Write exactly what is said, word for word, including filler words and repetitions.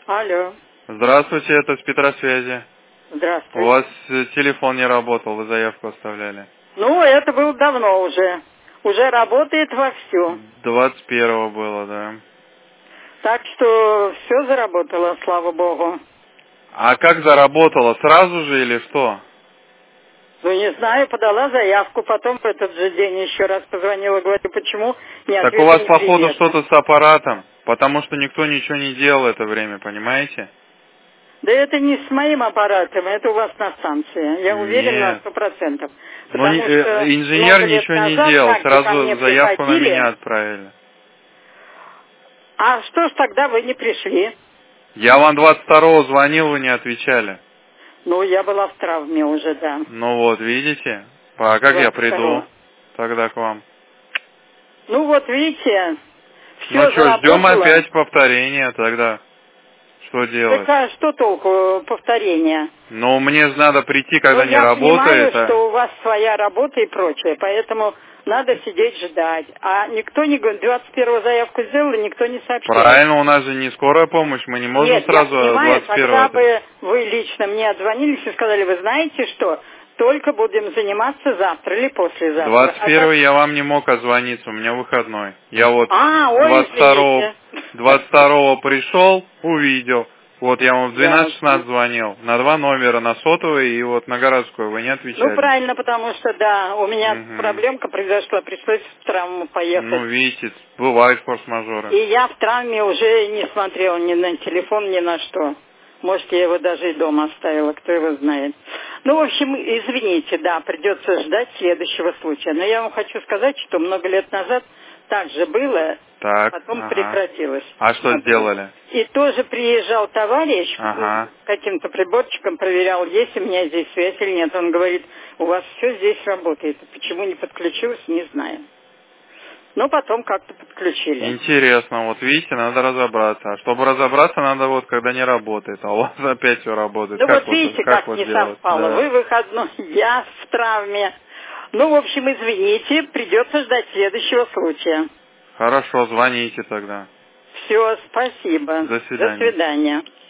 Алло. Здравствуйте, это с Петросвязи. Здравствуйте. У вас э, телефон не работал, вы заявку оставляли. Ну, это было давно уже. Уже работает вовсю. двадцать первого было, да. Так что все заработало, слава богу. А как заработало? Сразу же или что? Ну, не знаю, подала заявку, потом в этот же день еще раз позвонила, говорю, почему не Так ответа у вас, нигде походу, нет. что-то с аппаратом, потому что никто ничего не делал это время, понимаете? Да это не с моим аппаратом, это у вас на станции. Я уверен на Нет. сто процентов. Ну, Потому э, что инженер много лет ничего не назад делал, так же ко мне сразу заявку на приходили. меня отправили. А что ж тогда вы не пришли? Я вам двадцать второго звонил, вы не отвечали. Ну, я была в травме уже, да. Ну вот, видите? А как я двадцать приду второго. тогда к вам? Ну вот видите, Ну все что, ждем заработало. опять повторения тогда. Что Так делать? а что толку повторения? Ну, мне же надо прийти, Ну когда не я понимаю, работает, а... что у вас своя работа и прочее, поэтому надо сидеть ждать. А никто не говорит, двадцать первого заявку сделали, никто не сообщил. Правильно, у нас же не скорая помощь, мы не можем Нет, я сразу понимаю, двадцать тогда первого. бы вы лично мне отзвонились и сказали, вы знаете что, только будем заниматься завтра или послезавтра. двадцать А так... первого я вам не мог отзвониться, у меня выходной. Я вот А, ой, двадцать второго, извините. двадцать второго пришел, увидел. Вот я вам в двенадцать Ясно. шестнадцать звонил. На два номера, на сотовый и вот на городской. Вы не Ну, отвечали. правильно, потому что, да, у меня Угу. проблемка произошла, пришлось в травму поехать. Ну, видите, бывают форс-мажоры. И я в травме уже не смотрела ни на телефон, ни на что. Может, я его даже и дома оставила, кто его знает. Ну, в общем, извините, да, придется ждать следующего случая. Но я вам хочу сказать, что много лет назад так же было, Так, потом ага. прекратилось. А что Вот. сделали? И тоже приезжал товарищ, Ага. каким-то приборчиком проверял, есть у меня здесь связь или нет. Он говорит, у вас все здесь работает. Почему не подключилось, не знаю. Но потом как-то подключили. Интересно, вот видите, надо разобраться. А чтобы разобраться, надо вот когда не работает, а у вас опять все работает. Ну Как вот вот, видите, как как вот не делать? совпало. Да. Вы выходной, я в травме. Ну, в общем, извините, придется ждать следующего случая. Хорошо, звоните тогда. Все, спасибо. До До свидания. свидания.